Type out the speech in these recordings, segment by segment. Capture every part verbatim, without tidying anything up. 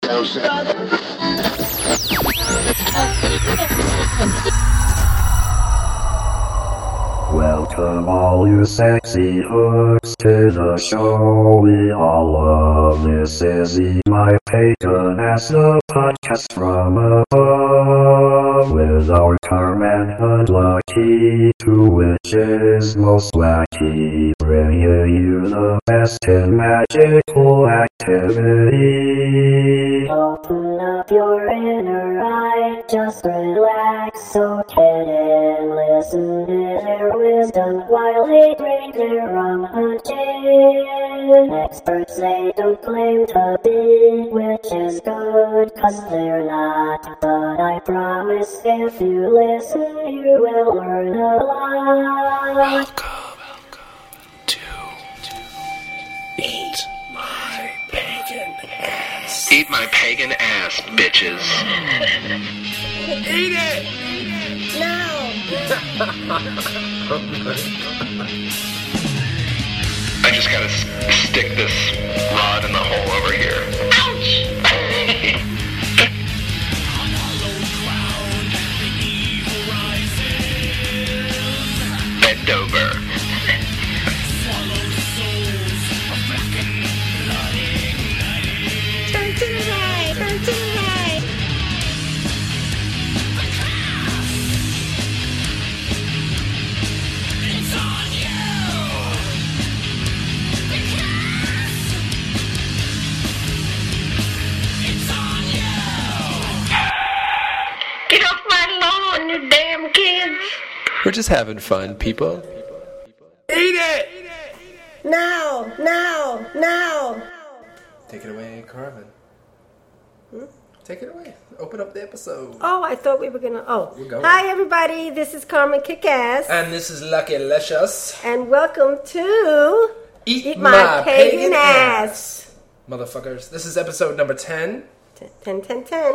Welcome all you sexy hooks to the show we all love. This is Eat My Pagan Ass, the podcast from above. With our Carmen Unlucky, two witches most wacky, bringing you the best in magical activity. Open up your inner eye, just relax, soak it in, listen to their wisdom while they drink their rum and gin. Experts say don't claim to be, which is good, cause they're not, but I promise if you listen, you will learn a lot. Welcome, welcome to, to Eat My Pagan Ass. Eat my pagan ass, bitches. Eat it! No! I just gotta s- stick this rod in the hole over here. Ouch! Bend over. Turn to the right, turn to the right. Get off my lawn, you damn kids! We're just having fun, people. Eat it! Now, now, now. Take it away, Carmen. Hmm? Take it away. Open up the episode. Oh, I thought we were gonna. Oh, We're going. hi everybody. This is Carmen Kickass, And this is Lucky Licious. and welcome to Eat, Eat My Pagan Ass. Motherfuckers. This is episode number ten. Ten, ten, ten.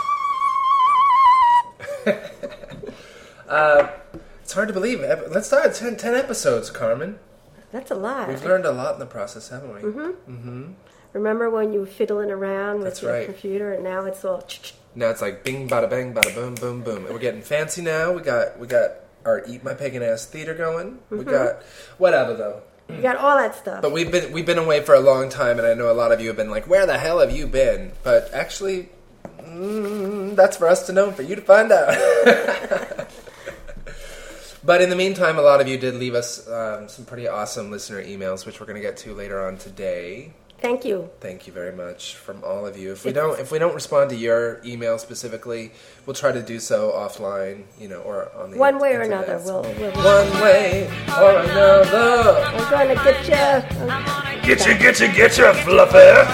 Uh, it's hard to believe. Ep- Let's start at ten, ten episodes, Carmen. That's a lot. We've learned a lot in the process, haven't we? Mm-hmm. Mm-hmm. Remember when you were fiddling around with That's your right. computer, and now it's all. Now it's like bing, bada, bang, bada, boom, boom, boom. And we're getting fancy now. We got we got our Eat My Pagan Ass theater going. We Mm-hmm. got whatever though. You got all that stuff. But we've been we've been away for a long time, and I know a lot of you have been like, "Where the hell have you been?" But actually, mm, that's for us to know, for you to find out. But in the meantime, a lot of you did leave us um, some pretty awesome listener emails, which we're going to get to later on today. Thank you. Thank you very much from all of you. If we don't, if we don't respond to your email specifically, we'll try to do so offline, you know, or on the One way or internet. another, we'll. we'll One way or another. we're going to get you. Get you, get you, get you, Fluffy!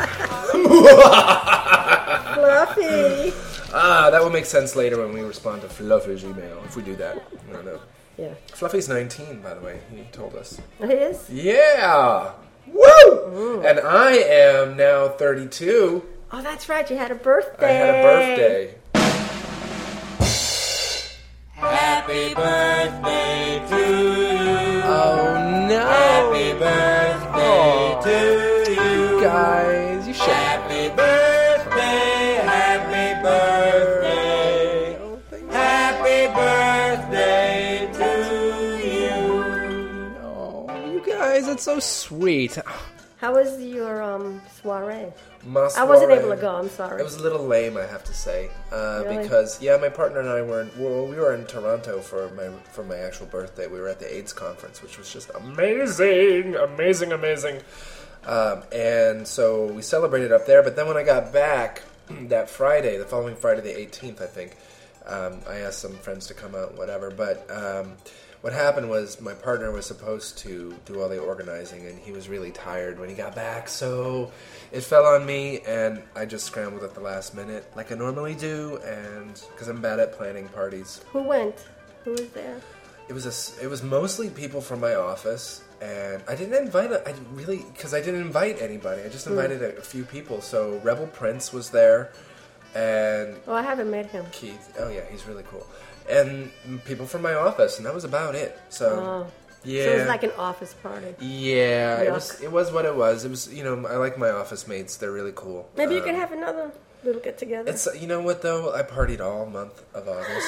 Fluffy. Ah, that will make sense later when we respond to Fluffy's email, if we do that. I don't know. Yeah. Fluffy's nineteen, by the way, he told us. It is? Yeah! Woo! And I am now thirty-two. Oh, that's right. You had a birthday. I had a birthday. Happy birthday to you. Oh, no! Happy birthday to you. Guys, you should. Happy birthday, happy birthday. Oh, thank you. Happy birthday to you. Oh, you guys, it's so sweet. How was your um soiree? My I wasn't soiree. able to go. I'm sorry. It was a little lame, I have to say, uh, Really? because yeah, my partner and I were in, well, we were in Toronto for my for my actual birthday. We were at the AIDS conference, which was just amazing, amazing, amazing. Um, and so we celebrated up there. But then when I got back that Friday, the following Friday, the eighteenth, I think, um, I asked some friends to come out, and whatever. But um, what happened was my partner was supposed to do all the organizing, and he was really tired when he got back, so it fell on me, and I just scrambled at the last minute, like I normally do, and because I'm bad at planning parties. Who went? Who was there? It was a s it was mostly people from my office, and I didn't invite. A, I really because I didn't invite anybody. I just invited a, a few people. So Rebel Prince was there, and Oh, I haven't met him. Keith. Oh yeah, he's really cool. And people from my office, and that was about it. So Oh. Yeah. So it was like an office party. Yeah, it Yuck. was. It was what it was. It was. You know, I like my office mates. They're really cool. Maybe you Um, could have another little get together. It's. You know what though? I partied all month of August.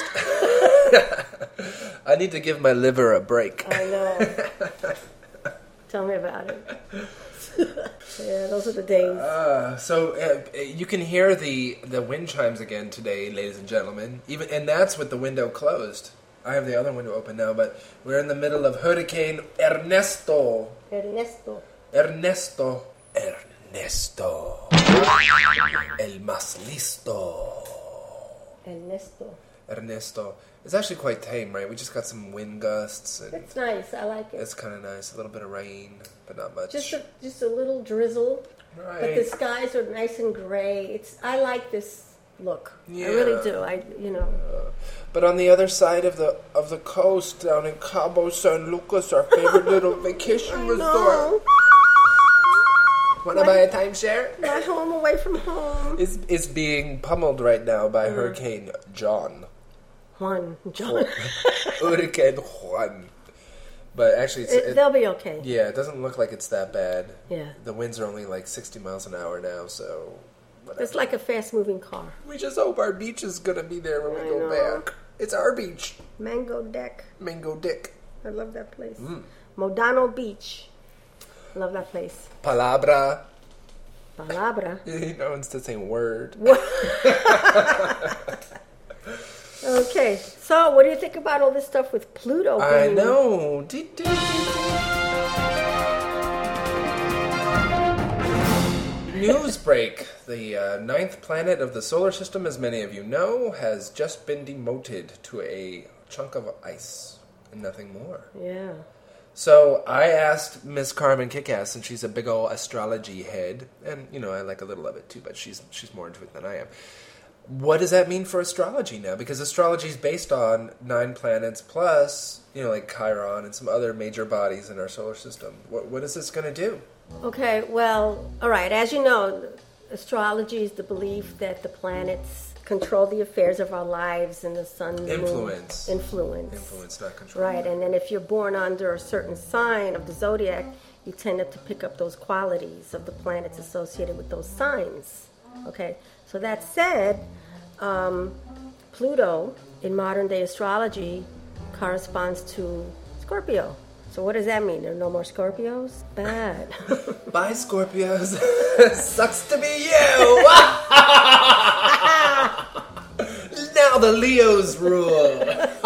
I need to give my liver a break. I know. Tell me about it. Yeah, those are the days. Uh, so uh, you can hear the the wind chimes again today, ladies and gentlemen. Even and that's with the window closed. I have the other window open now, but we're in the middle of Hurricane Ernesto. Ernesto. Ernesto. Ernesto. El más listo. Ernesto. Ernesto. It's actually quite tame, right? We just got some wind gusts, and It's nice. I like it. it's kind of nice. A little bit of rain, but not much. Just a just a little drizzle, right. but the skies are nice and gray. It's I like this look. Yeah. I really do. I you know. But on the other side of the of the coast, down in Cabo San Lucas, our favorite little vacation resort. No, Want to buy a timeshare? my home away from home. Is is being pummeled right now by Hurricane John. Juan, John. Hurricane Juan. But actually, it's, It, it, they'll be okay. yeah, it doesn't look like it's that bad. Yeah. The winds are only like sixty miles an hour now, so. Whatever. It's like a fast-moving car. We just hope our beach is gonna be there when we I go know. back. It's our beach, Mango Deck. Mango Dick. I love that place. Mm. Modano Beach. Love that place. Palabra. Palabra. No one's the same word. Okay, so what do you think about all this stuff with Pluto? I being- know. Dee, dee, dee, dee. News break. The uh, ninth planet of the solar system, as many of you know, has just been demoted to a chunk of ice and nothing more. Yeah. So I asked Miss Carmen Kickass, and she's a big old astrology head, and you know I like a little of it too, but she's she's more into it than I am. What does that mean for astrology now? Because astrology is based on nine planets plus, you know, like Chiron and some other major bodies in our solar system. What what is this going to do? Okay, well, all right. As you know, astrology is the belief that the planets control the affairs of our lives and the sun, the moon- Influence. influence. Influence, not control. Right, and then if you're born under a certain sign of the zodiac, you tend to pick up those qualities of the planets associated with those signs. Okay, so that said, um, Pluto in modern day astrology corresponds to Scorpio. So what does that mean? There are no more Scorpios? Bad. Bye, Scorpios. Sucks to be you. Now the Leos rule.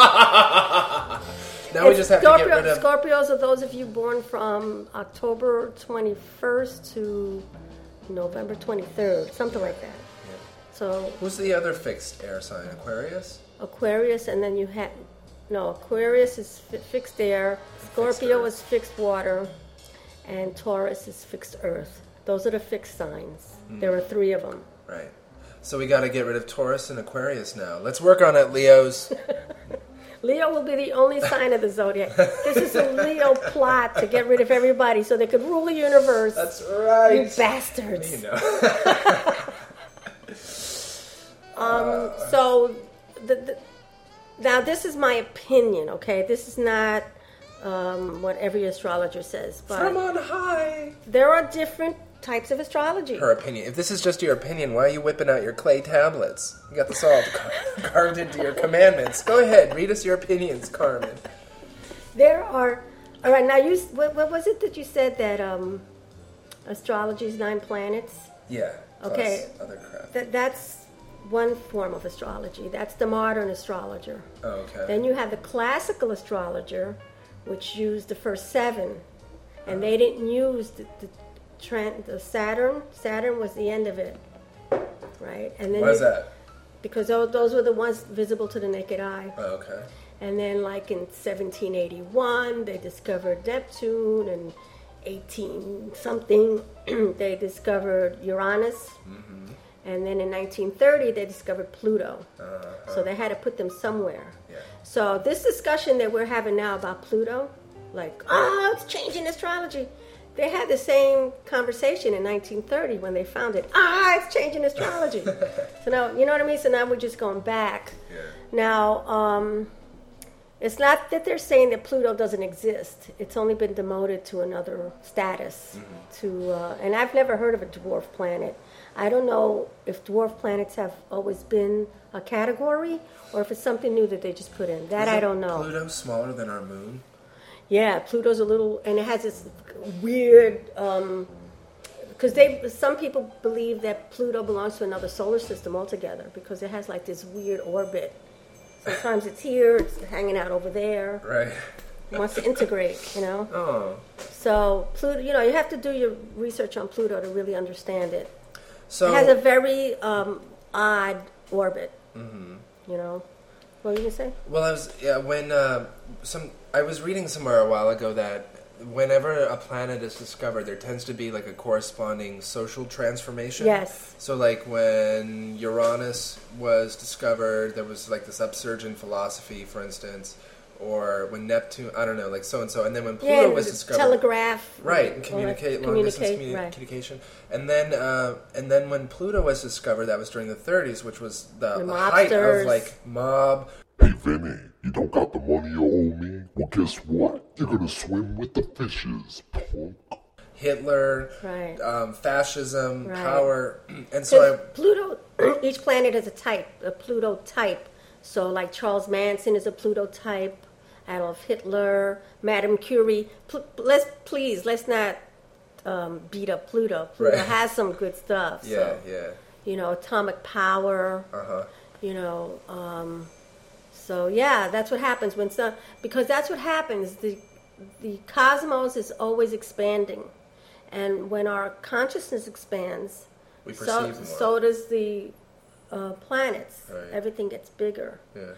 Now we just have Scorpio, to get rid of. Scorpios are those of you born from October twenty-first to November twenty-third, something like that. So Who's the other fixed air sign? Aquarius? Aquarius, and then you have no Aquarius is fi- fixed air, Scorpio earth. is fixed water, and Taurus is fixed earth. Those are the fixed signs. Hmm. There are three of them. Right. So we got to get rid of Taurus and Aquarius now. Let's work on it, Leos. Leo will be the only sign of the zodiac. This is a Leo plot to get rid of everybody so they could rule the universe. That's right. You bastards. You know. Um, so, the, the, now this is my opinion, okay? This is not um, what every astrologer says, From but on high. there are different types of astrology. Her opinion. If this is just your opinion, why are you whipping out your clay tablets? You got this all car- carved into your commandments. Go ahead, read us your opinions, Carmen. There are, all right, now you, what, what was it that you said that um, astrology is nine planets? Yeah. Plus Okay. other crap. That, that's one form of astrology. That's the modern astrologer. Oh, okay. Then you have the classical astrologer, which used the first seven, and they didn't use the, the, trend, the Saturn. Saturn was the end of it, right? And then Why is you- that? Because those, those were the ones visible to the naked eye. Oh, okay. And then, like in seventeen eighty-one, they discovered Neptune, and eighteen something, they discovered Uranus. Mm-hmm. And then in nineteen thirty, they discovered Pluto. Uh-huh. So they had to put them somewhere. Yeah. So this discussion that we're having now about Pluto, like, oh, it's changing astrology. They had the same conversation in nineteen thirty when they found it. Ah, it's changing astrology. So now, you know what I mean? So now we're just going back. Yeah. Now, um, It's not that they're saying that Pluto doesn't exist. It's only been demoted to another status. Mm-hmm. To uh, and I've never heard of a dwarf planet. I don't know if dwarf planets have always been a category or if it's something new that they just put in. That I Isn't don't know. Pluto smaller than our moon? Yeah, Pluto's a little, and it has this weird. Because they, some people believe that Pluto belongs to another solar system altogether because it has like this weird orbit. Sometimes it's here, it's hanging out over there. Right. It wants to integrate, you know. Oh. So Pluto, you know, you have to do your research on Pluto to really understand it. So It has a very um, odd orbit. Mm-hmm. You know. What were you gonna say? Well, I was yeah when uh, some I was reading somewhere a while ago that whenever a planet is discovered, there tends to be like a corresponding social transformation. Yes. So like when Uranus was discovered, there was like this upsurge in philosophy, for instance, or when Neptune, I don't know, like so and so, and then when Pluto Yeah, was the discovered, telegraph. right, and all that- communicate long distance communicate, right. communication, and then uh, and then when Pluto was discovered, that was during the thirties, which was the, The the height of mobsters. like mob. Hey, Vinny, you don't got the money you owe me? Well, guess what? You're gonna swim with the fishes, punk. Hitler, Right. um, fascism, Right. power, and so I, Because Pluto, each planet is a type, a Pluto type. So, like Charles Manson is a Pluto type, Adolf Hitler, Madame Curie. Pl- let's please let's not um, beat up Pluto. Pluto Right. has some good stuff. yeah, so, yeah, you know, atomic power. uh huh, You know, um, so yeah, that's what happens when some because that's what happens. The the cosmos is always expanding, and when our consciousness expands, we so, perceive more. so does the uh, planets. Right. Everything gets bigger. yeah.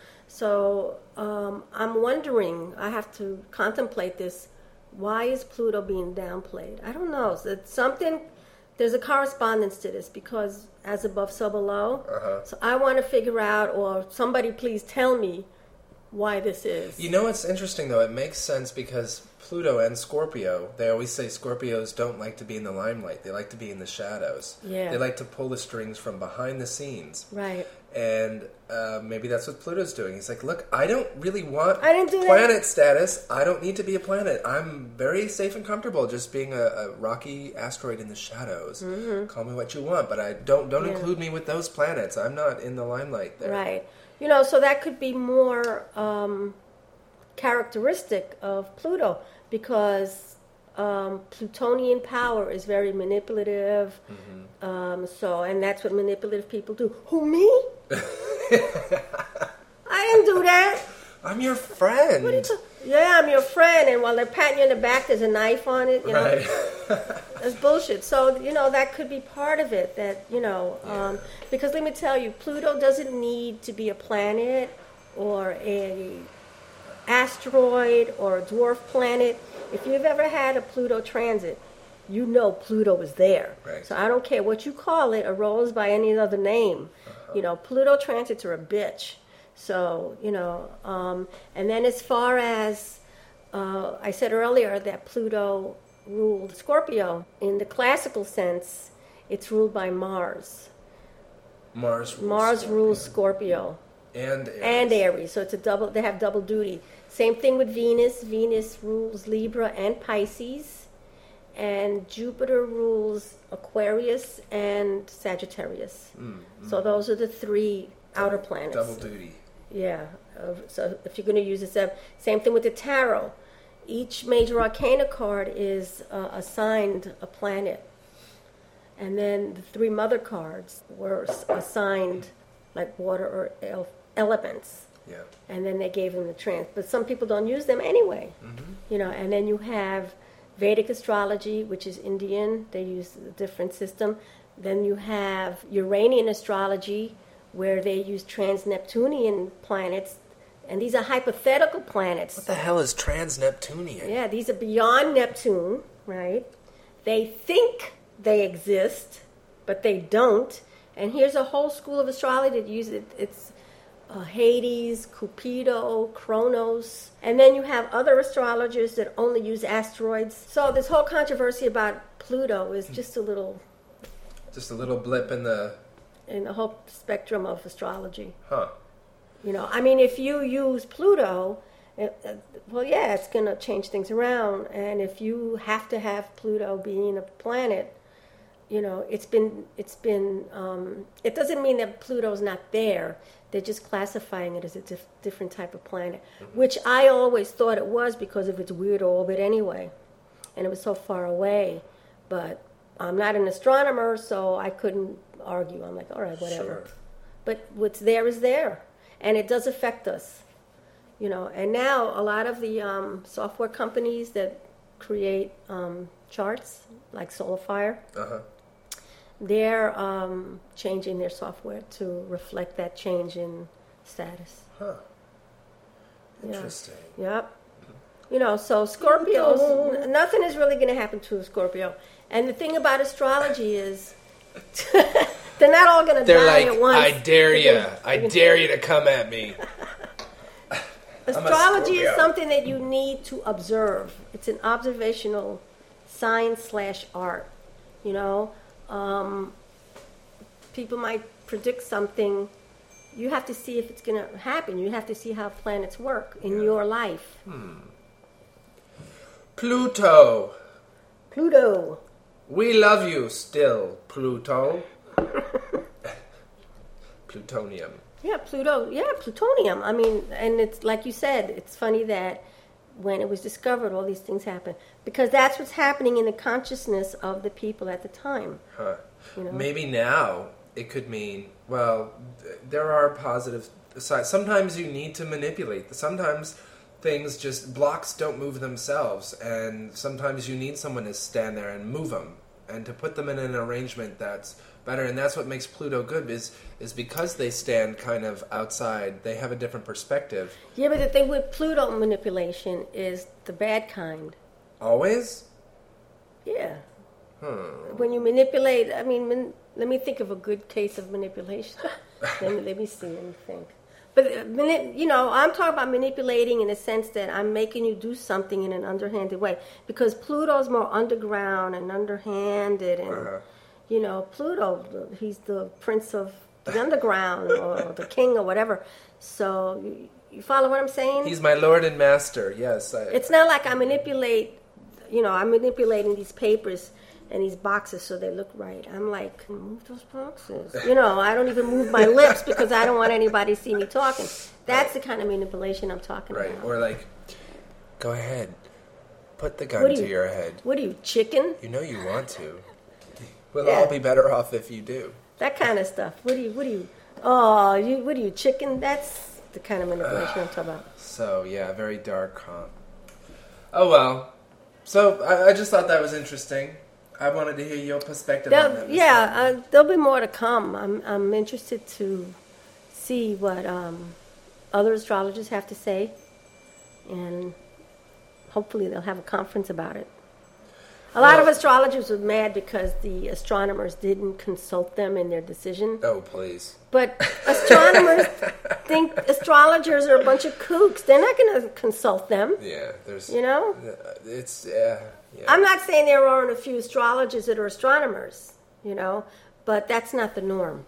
So um, I'm wondering, I have to contemplate this. Why is Pluto being downplayed? I don't know. It's something, there's a correspondence to this because as above, so below. Uh-huh. So I want to figure out, or somebody please tell me why this is. You know what's interesting though? It makes sense because Pluto and Scorpio, they always say Scorpios don't like to be in the limelight. They like to be in the shadows. Yeah. They like to pull the strings from behind the scenes. Right. And uh, maybe that's what Pluto's doing. He's like, look, I don't really want I didn't do that. planet status. I don't need to be a planet. I'm very safe and comfortable just being a, a rocky asteroid in the shadows. Mm-hmm. Call me what you want, but I don't don't Yeah. include me with those planets. I'm not in the limelight there. Right. You know, so that could be more um, characteristic of Pluto because um, Plutonian power is very manipulative. Mm-hmm. Um, so, and that's what manipulative people do. Who, me? I didn't do that. I'm your friend. What are you ta- yeah, I'm your friend, and while they're patting you in the back, there's a knife on it. You know, Right. that's bullshit. So, you know, that could be part of it. That, you know, um, because let me tell you, Pluto doesn't need to be a planet or a asteroid or a dwarf planet. If you've ever had a Pluto transit, you know Pluto is there. Right. So I don't care what you call it, or rolls by any other name. You know, Pluto transits are a bitch. So, you know, um, and then as far as uh, I said earlier that Pluto ruled Scorpio, in the classical sense, it's ruled by Mars. Mars rules Mars Scorpio. rules Scorpio And Aries. and Aries, so it's a double. They have double duty. Same thing with Venus. Venus rules Libra and Pisces, and Jupiter rules Aquarius and Sagittarius. So those are the three outer planets. Double duty. Yeah. Uh, so if you're going to use this, uh, same thing with the tarot. Each major arcana card is uh, assigned a planet, and then the three mother cards were s- assigned like water or el- elements, Yeah. and then they gave them the trans. But some people don't use them anyway, you know. And then you have Vedic astrology, which is Indian. They use a different system. Then you have Uranian astrology, where they use trans-Neptunian planets, and these are hypothetical planets. What the hell is trans-Neptunian? Yeah, these are beyond Neptune, right? They think they exist, but they don't. And here's a whole school of astrology that uses it. It's uh, Hades, Cupido, Kronos. And then you have other astrologers that only use asteroids. So this whole controversy about Pluto is just a little Just a little blip in the... in the whole spectrum of astrology. Huh. You know, I mean, if you use Pluto It, uh, well, yeah, it's going to change things around. And if you have to have Pluto being a planet, you know, it's been, it's been, um, it doesn't mean that Pluto's not there. They're just classifying it as a dif- different type of planet, mm-hmm. which I always thought it was because of its weird orbit anyway. And it was so far away. But I'm not an astronomer, so I couldn't argue. I'm like, all right, whatever. Sure. But what's there is there. And it does affect us. You know, and now a lot of the um, software companies that create um, charts, like SolarFire, uh-huh. they're um, changing their software to reflect that change in status. Huh. Interesting. Yeah. Yep. You know, so Scorpios, n- nothing is really going to happen to a Scorpio. And the thing about astrology is they're not all going to die like, at once. I dare you. I dare you to come at me. Astrology is something that you need to observe. It's an observational science slash art. You know, um, people might predict something. You have to see if it's going to happen. You have to see how planets work in Yeah. your life. Hmm. Pluto. Pluto. We love you still, Pluto. Plutonium. Yeah, Pluto. Yeah, plutonium. I mean, and it's like you said, it's funny that when it was discovered, all these things happen. Because that's what's happening in the consciousness of the people at the time. Huh. You know? Maybe now it could mean, well, th- there are positive sides. Sometimes you need to manipulate. Sometimes things just, blocks don't move themselves. And sometimes you need someone to stand there and move them. And to put them in an arrangement that's better. And that's what makes Pluto good, is is because they stand kind of outside. They have a different perspective. Yeah, but the thing with Pluto manipulation is the bad kind. Always? Yeah. Hmm. When you manipulate, I mean, man, let me think of a good case of manipulation. let, me, let me see, let me think. But, uh, mani- you know, I'm talking about manipulating in the sense that I'm making you do something in an underhanded way. Because Pluto's more underground and underhanded. And, Uh-huh. you know, Pluto, he's the prince of the underground or the king or whatever. So, you, you follow what I'm saying? He's my lord and master, yes. I, It's not like I manipulate, you know, I'm manipulating these papers and these boxes so they look right. I'm like, move those boxes. You know, I don't even move my lips because I don't want anybody to see me talking. That's the kind of manipulation I'm talking Right, about. or like, go ahead, put the gun What are to you- your head. What are you, chicken? You know you want to. We'll Yeah. all be better off if you do. That kind of stuff. What do you, what do you, oh, you, what are you, chicken? That's the kind of manipulation I'm talking about. So, yeah, very dark, huh? Oh, well. So, I, I just thought that was interesting. I wanted to hear your perspective on There'll, that. Miss yeah, Button. uh, there'll be more to come. I'm, I'm interested to see what um, other astrologers have to say, and hopefully they'll have a conference about it. A lot Well- of astrologers were mad because the astronomers didn't consult them in their decision. Oh, please. But astronomers think astrologers are a bunch of kooks. They're not going to consult them, Yeah, there's... you know? uh, It's, yeah, yeah. I'm not saying there aren't a few astrologers that are astronomers, you know, but that's not the norm.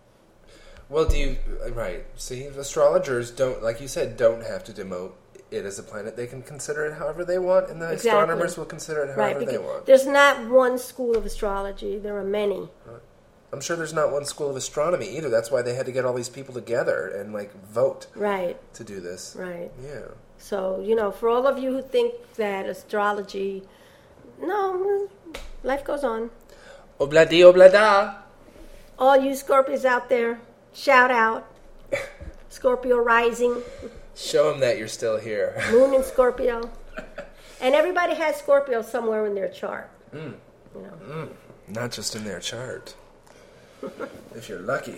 Well, do you... Right. See, astrologers don't, like you said, don't have to demote it as a planet. They can consider it however they want, and the Exactly. astronomers will consider it however Right, they because want. there's not one school of astrology. There are many. I'm sure there's not one school of astronomy either. That's why they had to get all these people together and, like, vote Right, to do this. right. Yeah. So, you know, for all of you who think that astrology, no, life goes on. Obladi oblada. All you Scorpios out there, shout out. Scorpio rising, Show them that you're still here. moon in Scorpio. And everybody has Scorpio somewhere in their chart. Mm. You know. Not just in their chart. If you're lucky.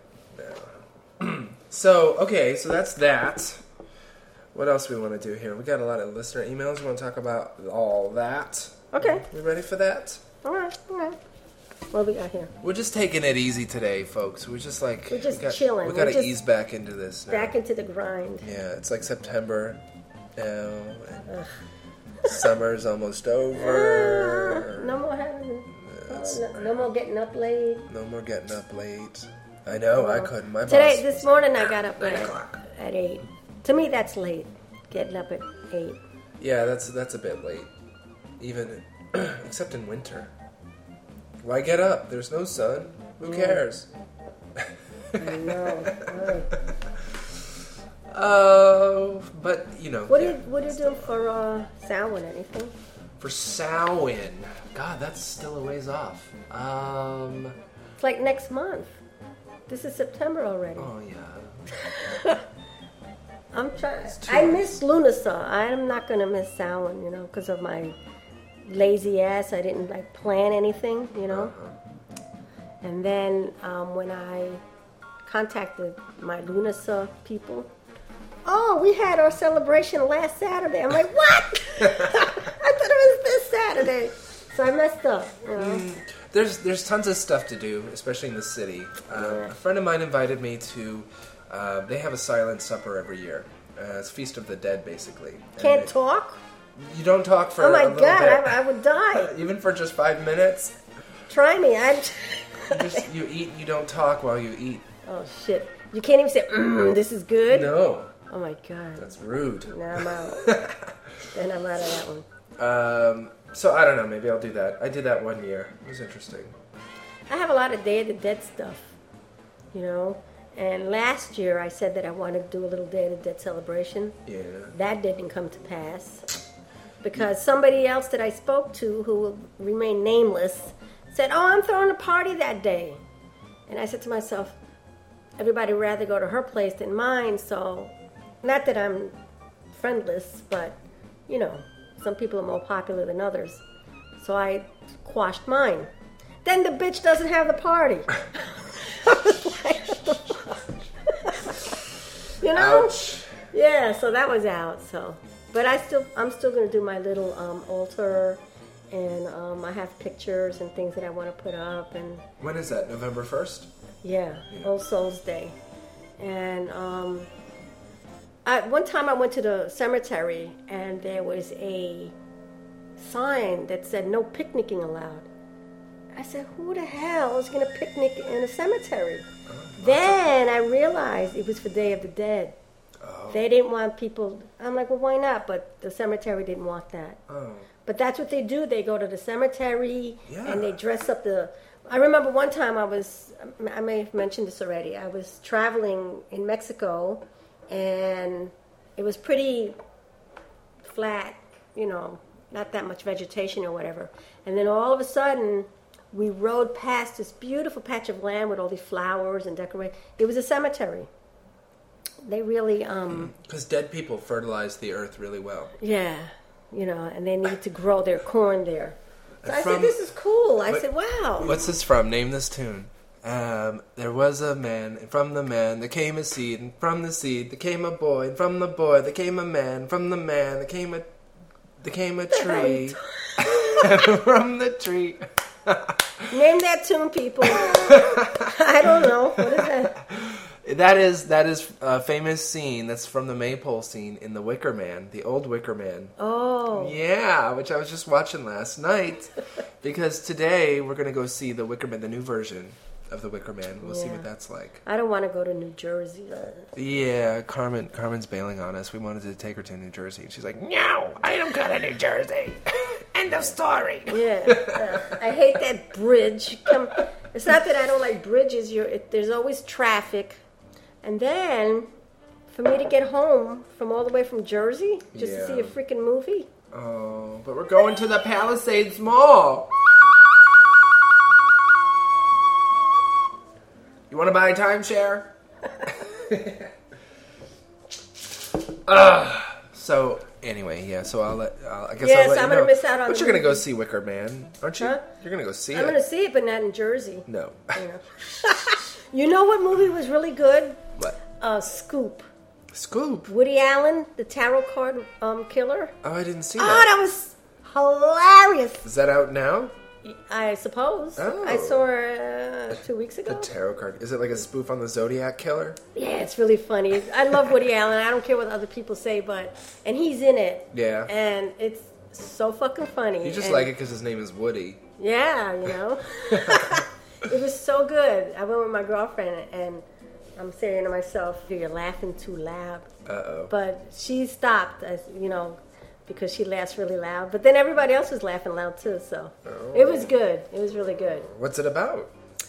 No. So, okay, so that's that. What else do we want to do here? We got a lot of listener emails. We want to talk about all that. Okay, You ready for that? all right, all right. What we got here? We're just taking it easy today, folks. We're just like... We're just we got, chilling. We We're got to just ease back into this now. Back into the grind. Yeah, it's like September now. and Summer's almost over. No more having, It's- no, no more getting up late. No more getting up late. I know, I couldn't. My Today, boss... this morning, I got up Nine at, o'clock. at eight. To me, that's late. getting up at eight. Yeah, that's that's a bit late. Even, except in winter. Why get up? There's no sun. Who cares? I know. Right. Uh, but you know. What are yeah. you What are you doing for uh, Samhain? Anything? For Samhain? God, that's still a ways off. Um. It's like next month. This is September already. Oh yeah. I'm trying. too I much. miss Lunasa. I'm not gonna miss Samhain, you know, because of my lazy ass. I didn't like plan anything, you know. Uh-huh. And then um, when I contacted my Lunasa people, oh, we had our celebration last Saturday. I'm like, what? I thought it was this Saturday. So I messed up, you know. Mm, there's there's tons of stuff to do, especially in the city. Um, Yeah. A friend of mine invited me to. Uh, they have a silent supper every year. Uh, it's Feast of the Dead, basically. And Can't they- talk? You don't talk for Oh my a little God, bit. I, I would die. Even for just five minutes. Try me. I. You just you eat. You don't talk while you eat. Oh shit! You can't even say, mm, "This is good." No, Oh my God. that's rude. Now I'm out. Then I'm out of that one. Um, so I don't know. Maybe I'll do that. I did that one year. It was interesting. I have a lot of Day of the Dead stuff, you know. And last year I said that I wanted to do a little Day of the Dead celebration. Yeah. That didn't come to pass because somebody else that I spoke to, who will remain nameless, said, "Oh, I'm throwing a party that day." And I said to myself, everybody would rather go to her place than mine. So, not that I'm friendless, but you know, some people are more popular than others. So I quashed mine. Then the bitch doesn't have the party. I was like, what the fuck? You know? Ouch. Yeah, so that was out. So, but I still, I'm still gonna do my little um, altar, and um, I have pictures and things that I want to put up, and When is that? November first? yeah, Yeah. All Souls Day. And um, I, one time I went to the cemetery, and there was a sign that said no picnicking allowed. I said, who the hell is going to picnic in a cemetery? Then I realized it was for Day of the Dead. Oh. They didn't want people. I'm like, well, why not? But the cemetery didn't want that. Oh. But that's what they do. They go to the cemetery Yeah. and they dress up the. I remember one time I was. I may have mentioned this already. I was traveling in Mexico, and it was pretty flat. You know, not that much vegetation or whatever. And then all of a sudden, we rode past this beautiful patch of land with all these flowers and decoration. It was a cemetery. They really, um, Because dead people fertilize the earth really well. yeah, you know, and they need to grow their corn there. So I From- said, this is cool. I What- said, wow. What's this from? Name this tune. Um, there was a man, and from the man there came a seed, and from the seed there came a boy, and from the boy there came a man, from the man there came a there came a tree, and from the tree. Name that tune, people. I don't know. What is that? That is that is a famous scene that's from the maypole scene in The Wicker Man, the old Wicker Man. Oh. Yeah, which I was just watching last night because today we're gonna go see The Wicker Man, the new version of The Wicker Man. We'll see Yeah. what that's like. I don't want to go to New Jersey. Yeah, Carmen Carmen's bailing on us. We wanted to take her to New Jersey, and she's like, "No, I don't go to New Jersey." End of story. Yeah. Uh, I hate that bridge. Come, it's not that I don't like bridges. You're, it, there's always traffic. And then, for me to get home from all the way from Jersey, just to see a Yeah. freaking movie. Oh, but we're going to the Palisades Mall. You want to buy a timeshare? uh, so anyway, yeah. So I'll let. I'll, I guess Yes, I'll let I'm you gonna know. miss out on But the you're gonna go movie. see Wicker Man, aren't you? Huh? You're gonna go see I'm it. going to see it, but not in Jersey. No. You know. You know what movie was really good? What? Uh, Scoop. Scoop. Woody Allen, the tarot card um, killer. Oh, I didn't see Oh, that. that was hilarious. Is that out now? I suppose. Oh. I saw her uh, two weeks The ago. tarot card. Is it like a spoof on the Zodiac Killer? Yeah, it's really funny. I love Woody Allen. I don't care what other people say, but and he's in it. Yeah. And it's so fucking funny. You just And- like it because his name is Woody. Yeah, you know. It was so good. I went with my girlfriend, and I'm saying to myself, you're laughing too loud. Uh-oh. But she stopped, as you know, because she laughs really loud. But then everybody else was laughing loud too, so Oh. it was good. It was really good. What's it about?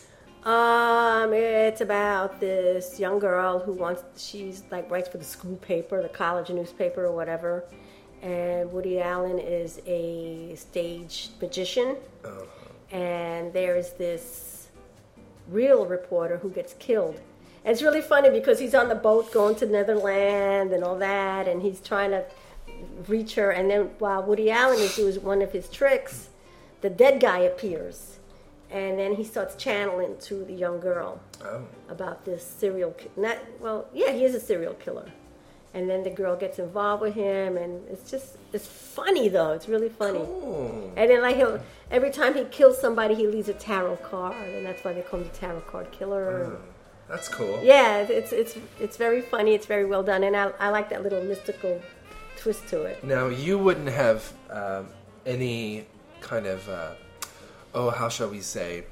Um, it's about this young girl who wants, she's like writes for the school paper, the college newspaper or whatever. And Woody Allen is a stage magician. Oh. And there's this real reporter who gets killed. And it's really funny because he's on the boat going to Netherland and all that, and he's trying to reach her. And then while Woody Allen is doing one of his tricks, the dead guy appears. And then he starts channeling to the young girl Oh. about this serial ki- not well, yeah, he is a serial killer. And then the girl gets involved with him, and it's just it's funny though. It's really funny. Cool. And then like he'll every time he kills somebody, he leaves a tarot card, and that's why they call him the tarot card killer. Oh, that's cool. Yeah, it's it's it's very funny. It's very well done, and I I like that little mystical twist to it. Now, you wouldn't have um, any kind of, uh, oh, how shall we say,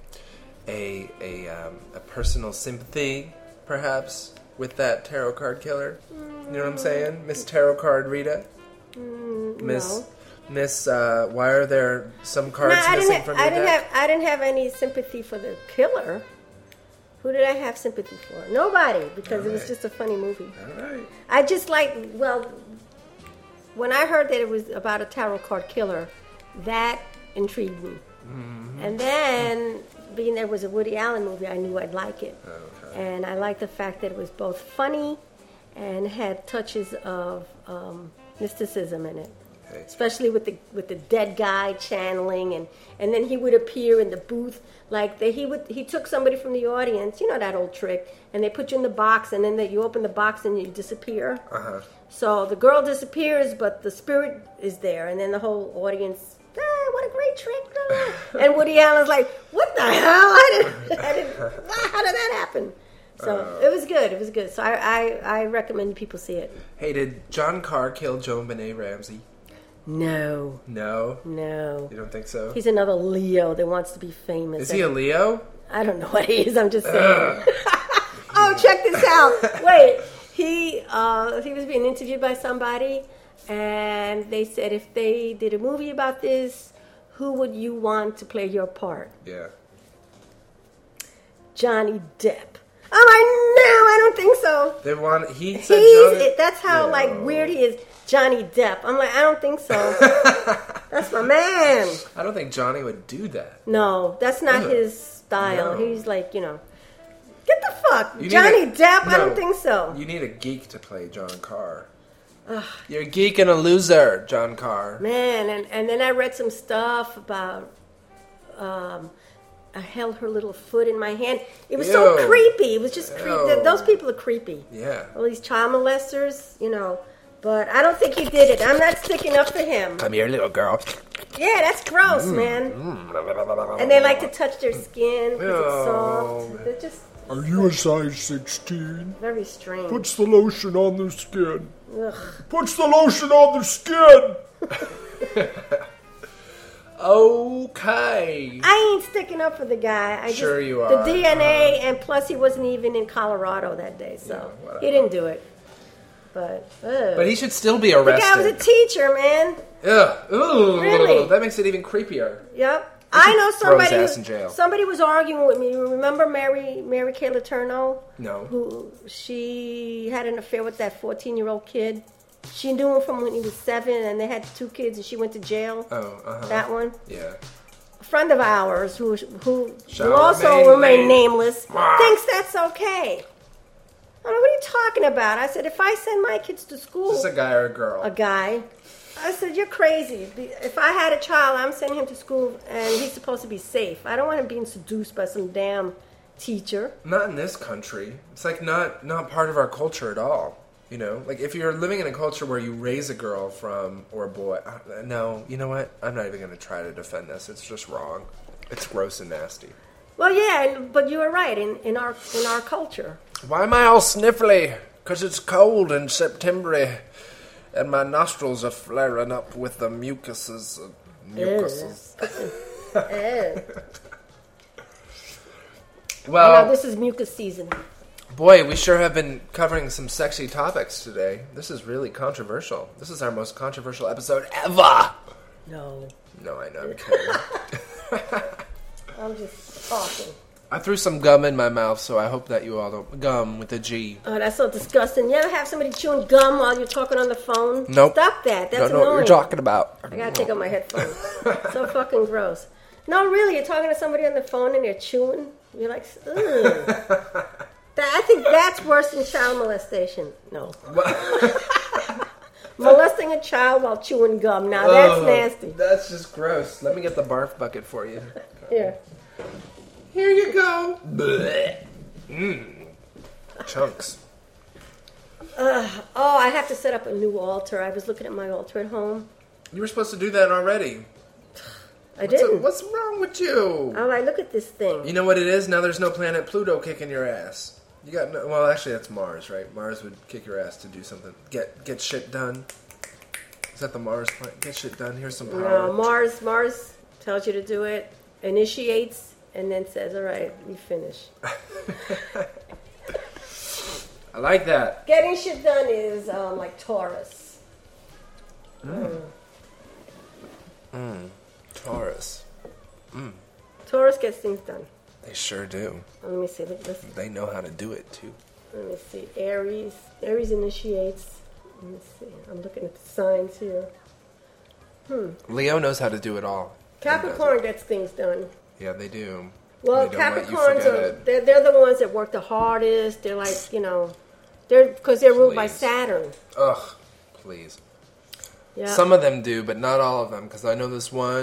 a a um, a personal sympathy, perhaps, with that tarot card killer. You know what I'm saying, Miss Tarot Card Rita? Mm, Miss no. Miss. Uh, why are there some cards No, I missing didn't. Have, from I your didn't deck? have. I didn't have any sympathy for the killer. Who did I have sympathy for? Nobody, because it was Alright. just a funny movie. All right. I just like. Well, when I heard that it was about a tarot card killer, that intrigued me. Mm-hmm. And then, being there was a Woody Allen movie, I knew I'd like it. Okay. And I liked the fact that it was both funny and had touches of um, mysticism in it. Okay. Especially with the with the dead guy channeling, and, and then he would appear in the booth like they, he would he took somebody from the audience, you know that old trick, and they put you in the box, and then they, you open the box and you disappear. Uh-huh. So the girl disappears, but the spirit is there, and then the whole audience, ah, what a great trick! And Woody Allen's like, what the hell? I didn't, I didn't, how did that happen? So Uh. it was good. It was good. So I, I, I recommend people see it. Hey, did John Carr kill Joan Benet Ramsey? No, No. no. You don't think so? He's another Leo that wants to be famous. Is he a Leo? I don't know what he is. I'm just saying. Oh, check this out. Wait, he uh, he was being interviewed by somebody, and they said if they did a movie about this, who would you want to play your part? Yeah. Johnny Depp. I'm like, no, I don't think so. They want. He said He's Johnny. it, that's how Yeah. like weird he is. Johnny Depp. I'm like, I don't think so. That's my man. I don't think Johnny would do that. No, that's not Ugh. his style. No. He's like, you know, get the fuck. You need Johnny a- Depp? I no. don't think so. You need a geek to play John Carr. You're a geek and a loser, John Carr. Man, and, and then I read some stuff about, um, I held her little foot in my hand. It was so Ew. creepy. It was just creepy. Ew. Those people are creepy. Yeah. All these child molesters, you know. But I don't think he did it. I'm not sticking up for him. Come here, little girl. Yeah, that's gross, Mm. man. And they like to touch their skin because it's Ew. soft. They're just Are you a size sixteen? very strange. Puts the lotion on the skin. Ugh. Puts the lotion on the skin. Okay. I ain't sticking up for the guy. I Sure just, you The are. D N A, and plus he wasn't even in Colorado that day, so Yeah, whatever. he didn't do it. But, ugh. But he should still be the guy was a arrested. teacher, man. Ugh. Ooh. Really? That makes it even creepier. Yep. I know throw his somebody. ass who- in jail. Somebody was arguing with me. Remember Mary Mary Kay Letourneau? No. Who she had an affair with that fourteen-year-old kid. She knew him from when he was seven, and they had two kids, and she went to jail. Oh, uh-huh. That one. Yeah. A friend of ours who who Shall will also remain remain named. nameless Ah. thinks that's okay. I don't know, what are you talking about? I said, if I send my kids to school, Is this a guy or a girl? a guy, I said, you're crazy. If I had a child, I'm sending him to school, and he's supposed to be safe. I don't want him being seduced by some damn teacher. Not in this country. It's like not not part of our culture at all. You know, like if you're living in a culture where you raise a girl from or a boy, uh, no, you know what? I'm not even going to try to defend this. It's just wrong. It's gross and nasty. Well, yeah, and- but you were right in, in our in our culture. Why am I all sniffly? Because it's cold and September-y, and my nostrils are flaring up with the mucuses. Uh, mucuses. Eh. Well, Now this is mucus season. Boy, we sure have been covering some sexy topics today. This is really controversial. This is our most controversial episode ever. No. No, I know. I'm kidding. I'm just talking. I threw some gum in my mouth, so I hope that you all don't... Gum with a G. Oh, that's so disgusting. You ever have somebody chewing gum while you're talking on the phone? Nope. Stop that. That's Don't know annoying. what you're talking about. I gotta take out my headphones. So fucking gross. No, really, you're talking to somebody on the phone and they're chewing. You're like, ugh. I think that's worse than child molestation. No. Molesting a child while chewing gum. Now, that's Oh, nasty. That's just gross. Let me get the barf bucket for you. Here. Here you go. Mmm. Chunks. Uh, oh, I have to set up a new altar. I was looking at my altar at home. You were supposed to do that already. I What's, didn't. what's wrong with you? Oh, I look at this thing. You know what it is? Now there's no planet Pluto kicking your ass. You got no, well, actually that's Mars, right? Mars would kick your ass to do something. Get get shit done. Is that the Mars planet? Get shit done. Here's some power. No, Mars, Mars tells you to do it, initiates, and then says, all right, we finish. I like that. Getting shit done is um, like Taurus. Mm. Mm. Taurus. Mm. Taurus gets things done. They sure do. Let me see. Look, listen. They know how to do it too. Let me see. Aries. Aries initiates. Let me see. I'm looking at the signs here. Hmm. Leo knows how to do it all. Capricorn gets things done. Yeah, they do. Well, They don't let you Capricorns forget are it. they're, they're the ones that work the hardest. They're like, you know, they're because they're ruled by Please. Saturn. Ugh, please. Yeah. Some of them do, but not all of them, because I know this one